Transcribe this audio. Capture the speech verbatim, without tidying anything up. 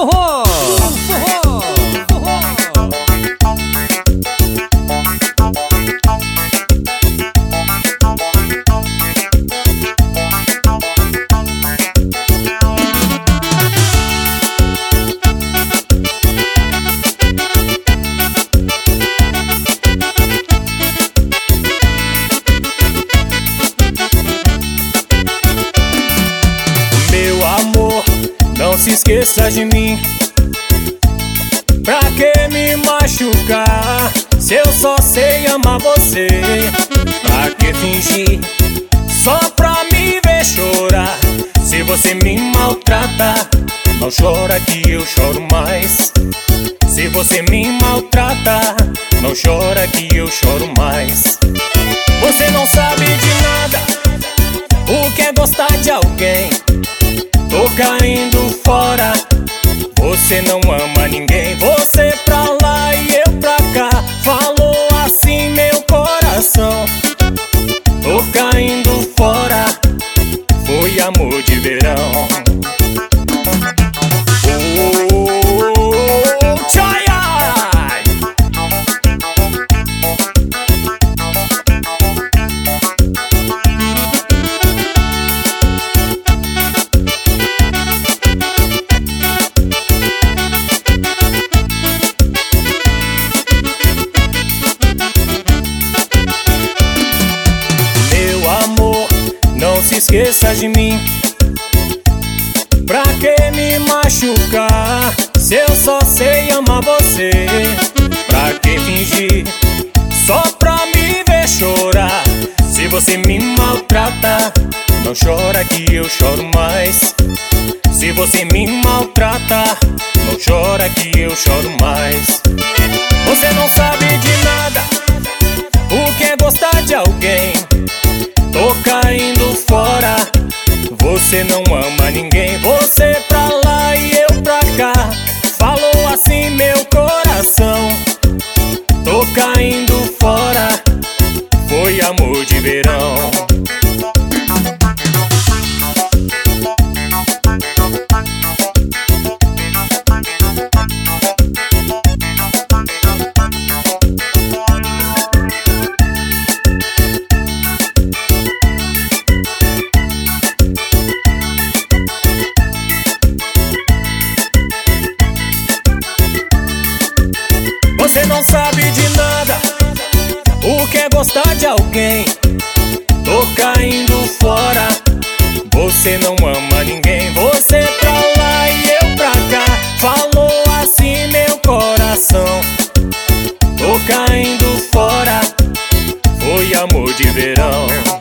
forró, no forró, forró. Não se esqueça de mim. Pra que me machucar se eu só sei amar você? Pra que fingir só pra me ver chorar? Se você me maltrata, não chora que eu choro mais. Se você me maltrata, não chora que eu choro mais. Você não sabe de nada o que é gostar de alguém. Tô caindo fora, você não ama ninguém. Você pra lá e eu pra cá, falou assim meu coração. Tô caindo fora, foi amor de verão. Oh, tchai, ai. Não se esqueça de mim. Pra que me machucar se eu só sei amar você? Pra que fingir só pra me ver chorar? Se você me maltrata, não chora que eu choro mais. Se você me maltrata, não chora que eu choro mais. Você não sabe de nada o que é gostar de alguém. Tô caindo fora, você não ama ninguém. Você pra lá e eu pra cá, falou assim meu coração. Tô caindo fora, foi amor de verão. Você não sabe de nada o que é gostar de alguém. Tô caindo fora, você não ama ninguém. Você pra lá e eu pra cá, falou assim meu coração. Tô caindo fora, foi amor de verão.